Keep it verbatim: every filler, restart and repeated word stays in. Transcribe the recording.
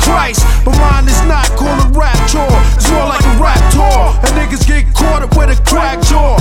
Christ, but mine is not. Call it rap tour. It's more like a rap tour. And niggas get caught up with a crack jaw.